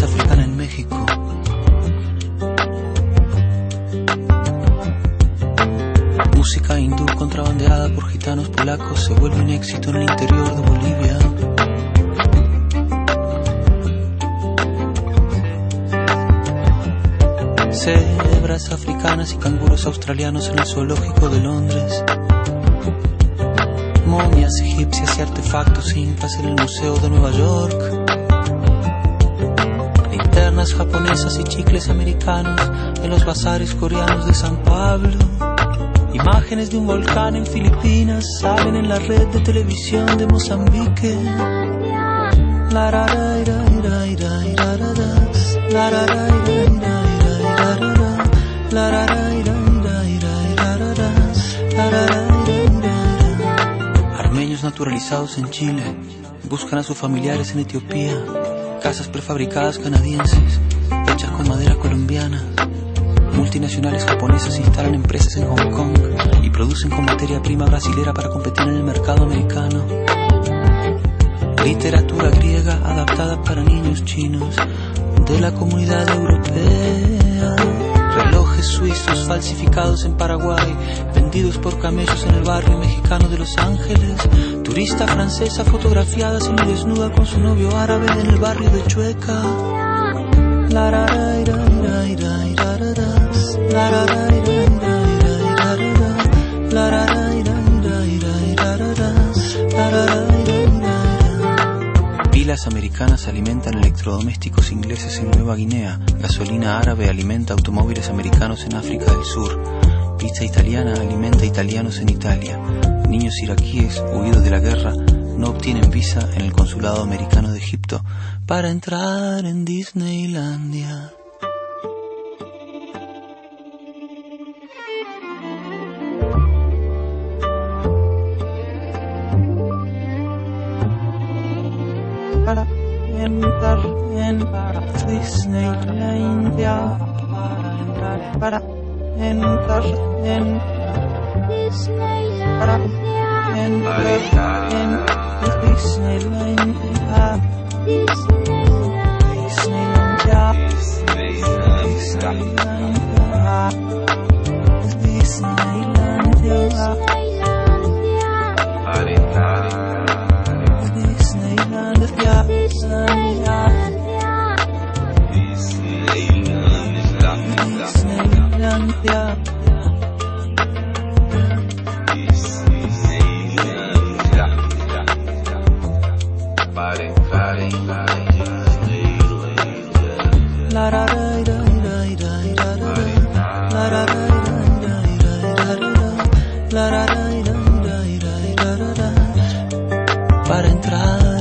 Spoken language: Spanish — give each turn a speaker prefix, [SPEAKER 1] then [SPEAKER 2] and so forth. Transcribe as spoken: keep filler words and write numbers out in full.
[SPEAKER 1] raza africana en México. Música hindú contrabandeada por gitanos polacos se vuelve un éxito en el interior de Bolivia. Cebras africanas y canguros australianos en el zoológico de Londres. Momias egipcias y artefactos incas en el Museo de Nueva York. Linternas japonesas y chicles americanos en los bazares coreanos de San Pablo. Imágenes de un volcán en Filipinas salen en la red de televisión de Mozambique. La ra ra ira ira ira ira ra ra. La ra ra ira ira ira ira ra ra. La ra ra ira ira ira ira ra ra. La ra ra ira ira ira. Armenios naturalizados en Chile buscan a sus familiares en Etiopía. Casas prefabricadas canadienses hechas con madera colombiana. Multinacionales japonesas instalan empresas en Hong Kong y producen con materia prima brasilera para competir en el mercado americano. Literatura griega adaptada para niños chinos de la comunidad europea. Relojes suizos falsificados en Paraguay, vendidos por camellos en el barrio mexicano de Los Ángeles. Turista francesa fotografiada semidesnuda con su novio árabe en el barrio de Chueca. La ra ra ira ira ira ira ra ra. La ra ra ira ira ira ira ra ra. La ra ra ira ira ira ira ra ra. La ra ra ira ira ira. Pilas americanas alimentan electrodomésticos ingleses en Nueva Guinea. Gasolina árabe alimenta automóviles americanos en África del Sur. Pizza italiana alimenta italianos en Italia. Niños iraquíes huidos de la guerra no obtienen visa en el consulado americano de Egipto para entrar en Disneylandia. Para entrar en Disneylandia, para entrar, para entrar en Disneylandia, para entrar en Disneylandia, Disneylandia, Disneylandia, Disneylandia. Para entrar